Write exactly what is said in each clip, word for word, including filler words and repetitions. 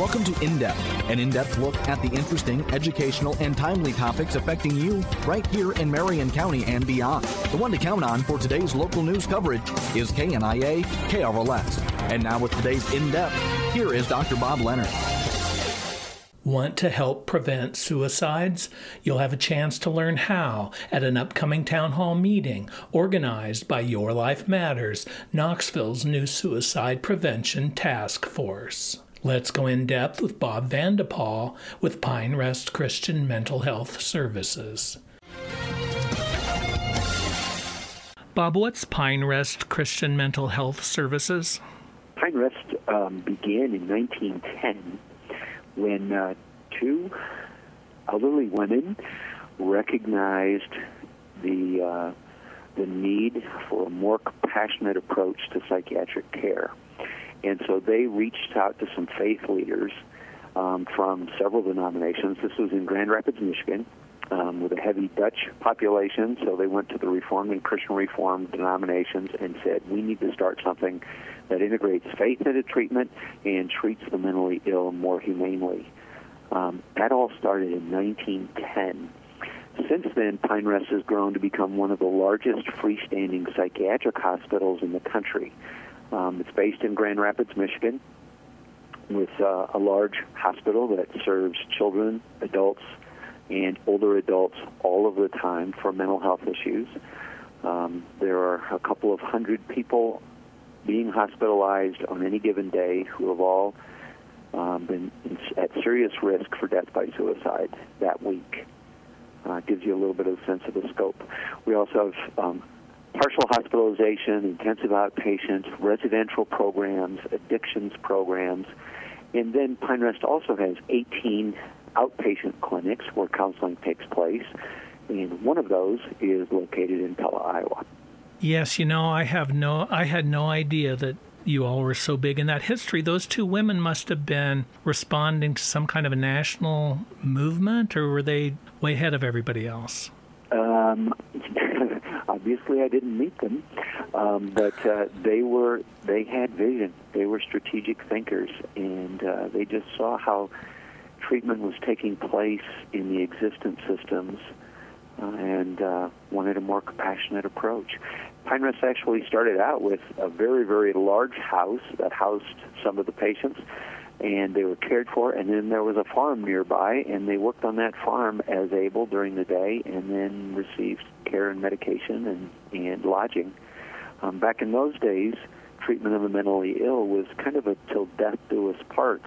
Welcome to In Depth, an in-depth look at the interesting, educational, and timely topics affecting you right here in Marion County and beyond. The one to count on for today's local news coverage is K N I A K R L S. And now with today's In Depth, here is Doctor Bob Leonard. Want to help prevent suicides? You'll have a chance to learn how at an upcoming town hall meeting organized by Your Life Matters, Knoxville's new suicide prevention task force. Let's go in depth with Bob Vandepaul with Pine Rest Christian Mental Health Services. Bob, what's Pine Rest Christian Mental Health Services? Pine Rest um, began in nineteen ten when uh, two elderly women recognized the uh, the need for a more compassionate approach to psychiatric care. And so they reached out to some faith leaders um, from several denominations. This was in Grand Rapids, Michigan, um, with a heavy Dutch population. So they went to the Reformed and Christian Reformed denominations and said, we need to start something that integrates faith into treatment and treats the mentally ill more humanely. Um, that all started in nineteen ten. Since then, Pine Rest has grown to become one of the largest freestanding psychiatric hospitals in the country. Um, it's based in Grand Rapids, Michigan, with uh, a large hospital that serves children, adults, and older adults all of the time for mental health issues. Um, there are a couple of hundred people being hospitalized on any given day who have all um, been in, at serious risk for death by suicide that week. Uh, gives you a little bit of a sense of the scope. We also have um, partial hospitalization, intensive outpatient, residential programs, addictions programs, and then Pine Rest also has eighteen outpatient clinics where counseling takes place, and one of those is located in Pella, Iowa. Yes, you know, I have no, I had no idea that you all were so big in that history. Those two women must have been responding to some kind of a national movement, or were they way ahead of everybody else? Um, obviously, I didn't meet them, um, but uh, they were. They had vision. They were strategic thinkers, and uh, they just saw how treatment was taking place in the existent systems, uh, and uh, wanted a more compassionate approach. Pine Rest actually started out with a very, very large house that housed some of the patients, and they were cared for, and then there was a farm nearby, and they worked on that farm as able during the day, and then received care and medication and, and lodging. Um, back in those days, treatment of the mentally ill was kind of a till death do us part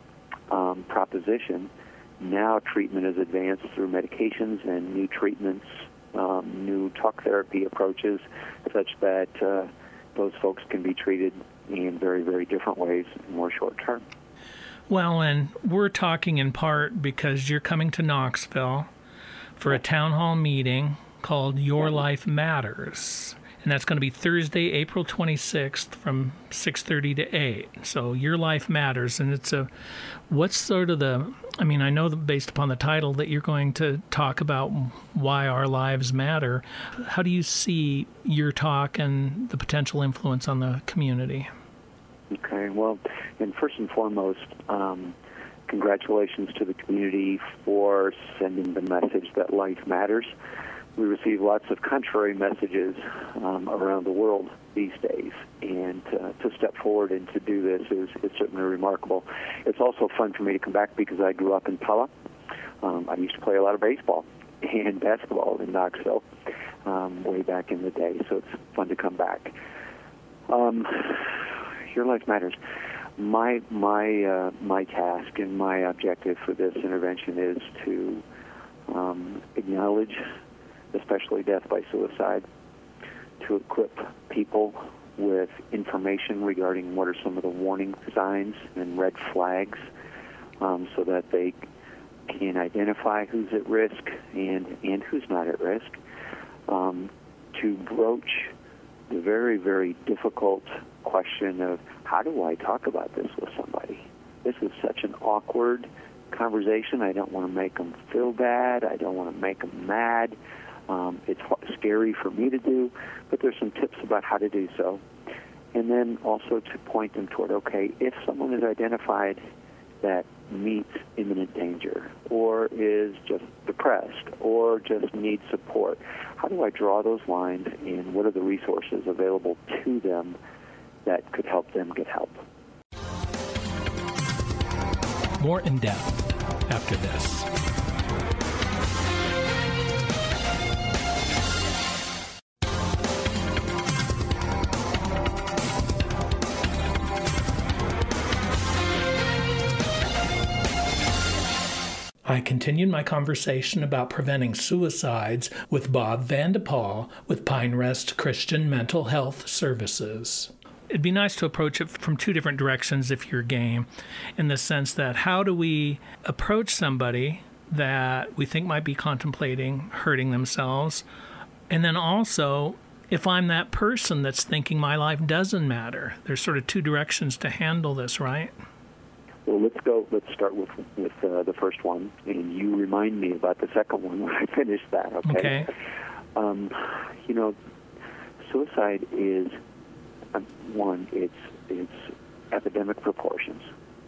um, proposition. Now treatment is advanced through medications and new treatments, um, new talk therapy approaches, such that uh, those folks can be treated in very, very different ways, more short term. Well, and we're talking in part because you're coming to Knoxville for a town hall meeting called Your Life Matters. And that's going to be Thursday, April twenty-sixth from six thirty to eight. So Your Life Matters. And it's a, what's sort of the, I mean, I know that based upon the title that you're going to talk about why our lives matter. How do you see your talk and the potential influence on the community? Okay, well, and first and foremost, um, congratulations to the community for sending the message that life matters. We receive lots of contrary messages um, around the world these days, and uh, to step forward and to do this is, is certainly remarkable. It's also fun for me to come back because I grew up in Pella. Um, I used to play a lot of baseball and basketball in Knoxville um, way back in the day, so it's fun to come back. Um, Your Life Matters. My my uh, my task and my objective for this intervention is to um, acknowledge, especially death by suicide, to equip people with information regarding what are some of the warning signs and red flags, um, so that they can identify who's at risk and, and who's not at risk, um, to broach the very, very difficult question of how do I talk about this with somebody? This is such an awkward conversation. I don't want to make them feel bad. I don't want to make them mad. Um, it's scary for me to do, but there's some tips about how to do so. And then also to point them toward, okay, if someone is identified that meets imminent danger, or is just depressed, or just needs support? How do I draw those lines, and what are the resources available to them that could help them get help? More in depth after this. I continued my conversation about preventing suicides with Bob Van de Paul with Pine Rest Christian Mental Health Services. It'd be nice to approach it from two different directions if you're game, in the sense that how do we approach somebody that we think might be contemplating hurting themselves, and then also if I'm that person that's thinking my life doesn't matter. There's sort of two directions to handle this, right? Well, let's go. Let's start with with uh, the first one, and you remind me about the second one when I finish that. Okay. Okay. Um, you know, suicide is um, one. It's it's epidemic proportions,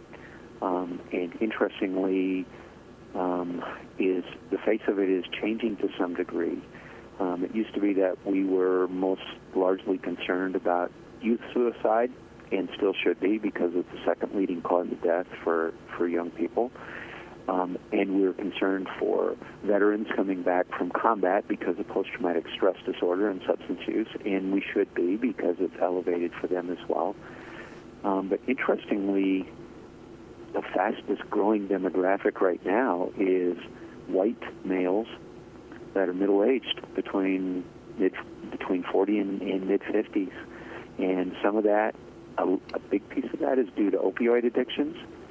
um, and interestingly, um, is the face of it is changing to some degree. Um, it used to be that we were most largely concerned about youth suicide, and still should be, because it's the second leading cause of death for, for young people. Um, and we're concerned for veterans coming back from combat because of post-traumatic stress disorder and substance use, and we should be, because it's elevated for them as well. Um, but interestingly, the fastest growing demographic right now is white males that are middle-aged, between mid, between forty and, and mid-fifties. And some of that, A, a big piece of that is due to opioid addictions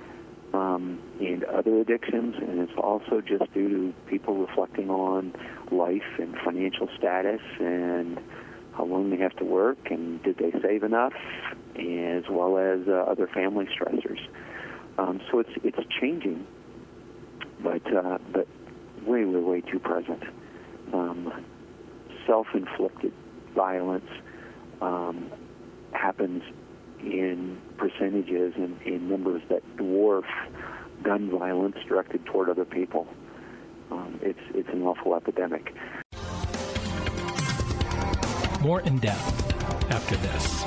um, and other addictions, and it's also just due to people reflecting on life and financial status and how long they have to work and did they save enough, as well as uh, other family stressors. Um, so it's it's changing, but uh, but way, way, way too present. Um, self-inflicted violence um, happens in percentages and in numbers that dwarf gun violence directed toward other people. Um, it's it's an awful epidemic. More in depth after this.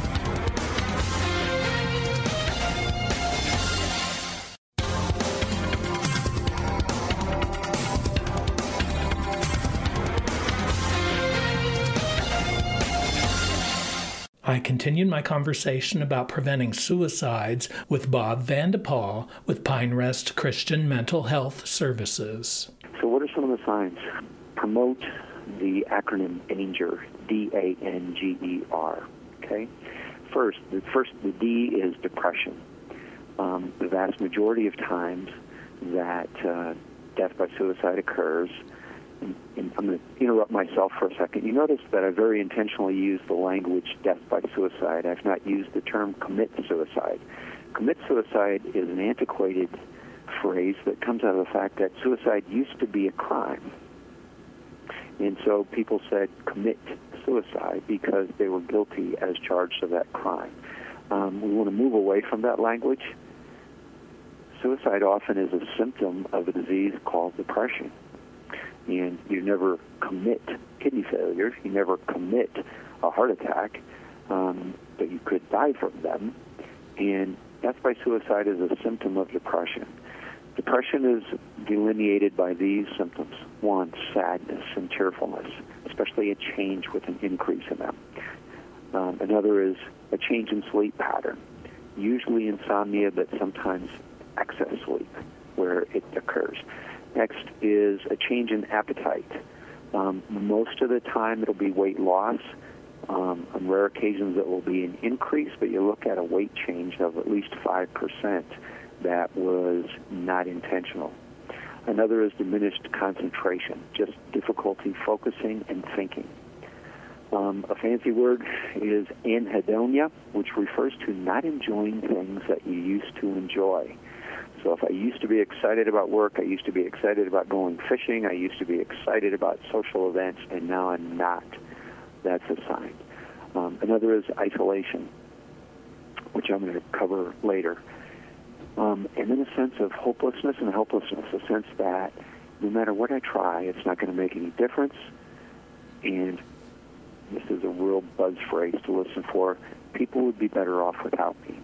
I continued my conversation about preventing suicides with Bob Van de Paul with Pine Rest Christian Mental Health Services. So what are some of the signs? Promote the acronym DANGER, D A N G E R, okay? First, the first, the D is depression. Um, the vast majority of times that uh, death by suicide occurs, and, and I'm going to interrupt myself for a second. You notice that I very intentionally used the language death by suicide. I've not used the term commit suicide. Commit suicide is an antiquated phrase that comes out of the fact that suicide used to be a crime. And so people said commit suicide because they were guilty as charged of that crime. Um, we want to move away from that language. Suicide often is a symptom of a disease called depression. And you never commit kidney failure, you never commit a heart attack, um, but you could die from them. And death by suicide is a symptom of depression. Depression is delineated by these symptoms. One, sadness and tearfulness, especially a change with an increase in them. Um, another is a change in sleep pattern, usually insomnia, but sometimes excess sleep where it occurs. Next is a change in appetite. Um, most of the time it'll be weight loss. Um, on rare occasions it will be an increase, but you look at a weight change of at least five percent that was not intentional. Another is diminished concentration, just difficulty focusing and thinking. Um, a fancy word is anhedonia, which refers to not enjoying things that you used to enjoy. So if I used to be excited about work, I used to be excited about going fishing, I used to be excited about social events, and now I'm not. That's a sign. Um, another is isolation, which I'm going to cover later. Um, and then a sense of hopelessness and helplessness, a sense that no matter what I try, it's not going to make any difference. And this is a real buzz phrase to listen for, people would be better off without me.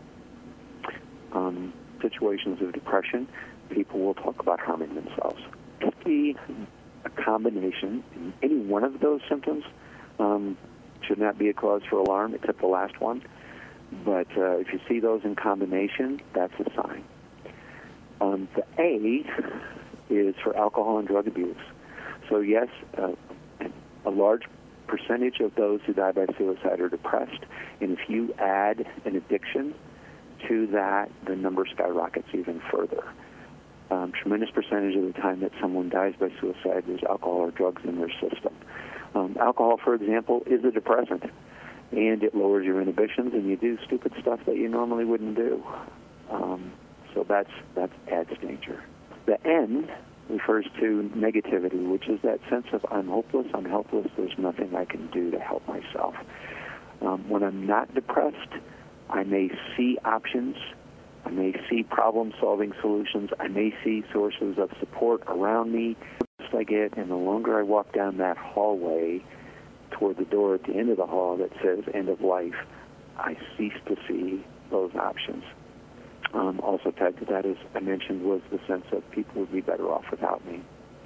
Um, situations of depression, people will talk about harming themselves. It could be a combination. Any one of those symptoms um, should not be a cause for alarm, except the last one. But uh, if you see those in combination, that's a sign. Um, the A is for alcohol and drug abuse. So yes, uh, a large percentage of those who die by suicide are depressed, and if you add an addiction to that, the number skyrockets even further. Um, tremendous percentage of the time that someone dies by suicide, there's alcohol or drugs in their system. Um, alcohol, for example, is a depressant, and it lowers your inhibitions, and you do stupid stuff that you normally wouldn't do. Um, so that's that adds danger. The N refers to negativity, which is that sense of I'm hopeless, I'm helpless, there's nothing I can do to help myself. Um, when I'm not depressed, I may see options, I may see problem-solving solutions, I may see sources of support around me. The closer I get, and the longer I walk down that hallway toward the door at the end of the hall that says end of life, I cease to see those options. Um, also tied to that, as I mentioned, was the sense that people would be better off without me.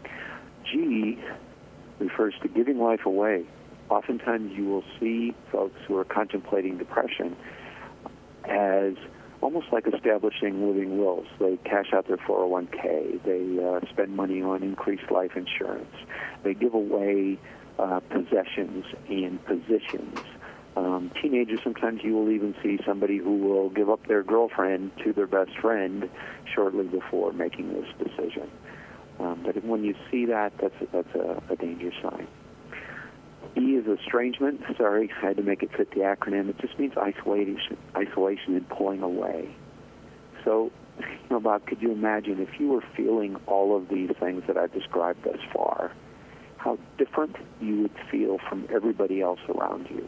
G refers to giving life away. Oftentimes you will see folks who are contemplating depression as almost like establishing living wills. They cash out their four oh one k. They uh, spend money on increased life insurance. They give away uh, possessions and positions. Um, teenagers, sometimes you will even see somebody who will give up their girlfriend to their best friend shortly before making this decision. Um, but when you see that, that's a, that's a, a danger sign. E is estrangement. Sorry, I had to make it fit the acronym. It just means isolation, isolation and pulling away. So, you know, Bob, could you imagine if you were feeling all of these things that I've described thus far, how different you would feel from everybody else around you?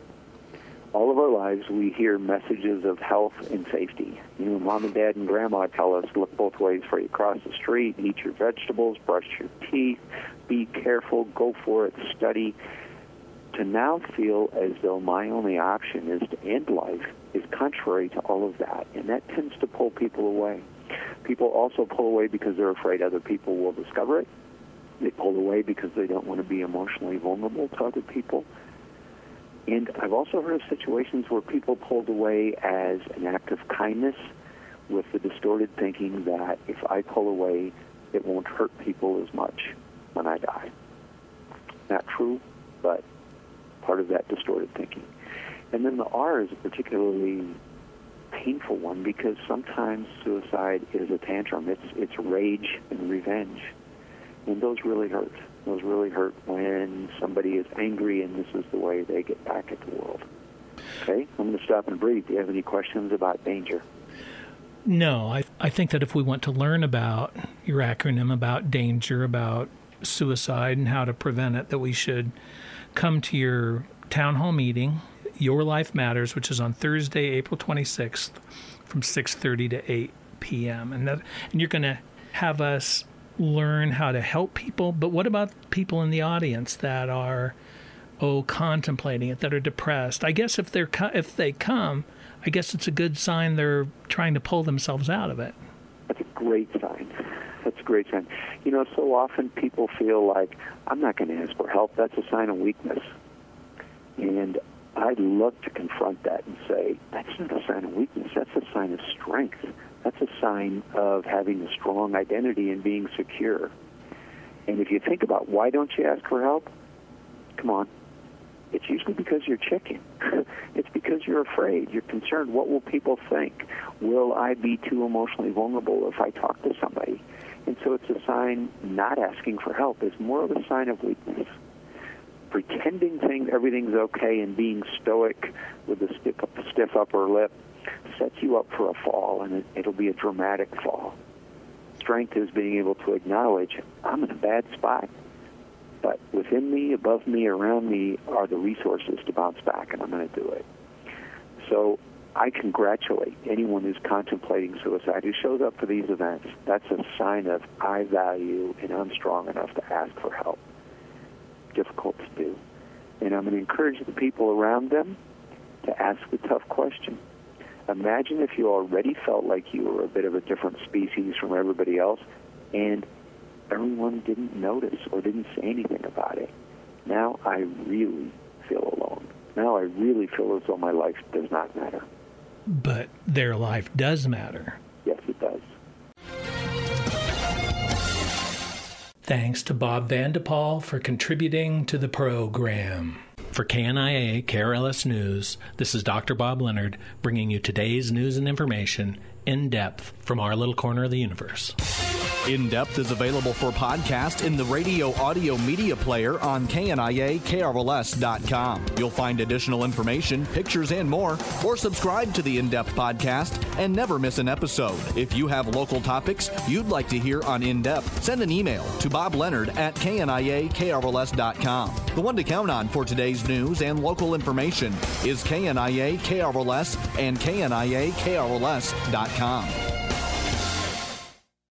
All of our lives, we hear messages of health and safety. You know, mom and dad and grandma tell us, look both ways before you cross the street, eat your vegetables, brush your teeth, be careful, go for it, study. To now feel as though my only option is to end life is contrary to all of that, and that tends to pull people away. People also pull away because they're afraid other people will discover it. They pull away because they don't want to be emotionally vulnerable to other people. And I've also heard of situations where people pulled away as an act of kindness with the distorted thinking that if I pull away, it won't hurt people as much when I die. Not true, but part of that distorted thinking. And then the R is a particularly painful one because sometimes suicide is a tantrum. It's, it's rage and revenge. And those really hurt. Those really hurt when somebody is angry and this is the way they get back at the world. Okay, I'm going to stop and breathe. Do you have any questions about danger? No, I, I think that if we want to learn about your acronym, about danger, about suicide and how to prevent it, that we should come to your town hall meeting, Your Life Matters, which is on Thursday, April twenty-sixth from six thirty to eight p.m. And, that, and you're going to have us learn how to help people, but what about people in the audience that are, oh, contemplating it, that are depressed? I guess if they're if they come, I guess it's a good sign they're trying to pull themselves out of it. That's a great sign. That's a great sign. You know, so often people feel like, I'm not going to ask for help. That's a sign of weakness. And I'd love to confront that and say, that's not a sign of weakness. That's a sign of strength. That's a sign of having a strong identity and being secure. And if you think about why don't you ask for help, come on. It's usually because you're chicken. It's because you're afraid. You're concerned. What will people think? Will I be too emotionally vulnerable if I talk to somebody? And so it's a sign not asking for help is more of a sign of weakness. Pretending thing, everything's okay and being stoic with a stiff, stiff upper lip sets you up for a fall, and it, it'll be a dramatic fall. Strength is being able to acknowledge, I'm in a bad spot, but within me, above me, around me are the resources to bounce back, and I'm going to do it. So I congratulate anyone who's contemplating suicide who shows up for these events. That's a sign of I value and I'm strong enough to ask for help. Difficult to do. And I'm going to encourage the people around them to ask the tough question. Imagine if you already felt like you were a bit of a different species from everybody else and everyone didn't notice or didn't say anything about it. Now I really feel alone. Now I really feel as though my life does not matter. But their life does matter. Yes, it does. Thanks to Bob Vandepaul for contributing to the program. For K N I A K R L S News, this is Doctor Bob Leonard bringing you today's news and information in depth from our little corner of the universe. In Depth is available for podcast in the radio audio media player on K N I A K R L S dot com. You'll find additional information, pictures, and more, or subscribe to the In Depth podcast and never miss an episode. If you have local topics you'd like to hear on In Depth, send an email to Bob Leonard at K N I A K R L S dot com. The one to count on for today's news and local information is K N I A K R L S and K N I A K R L S dot com.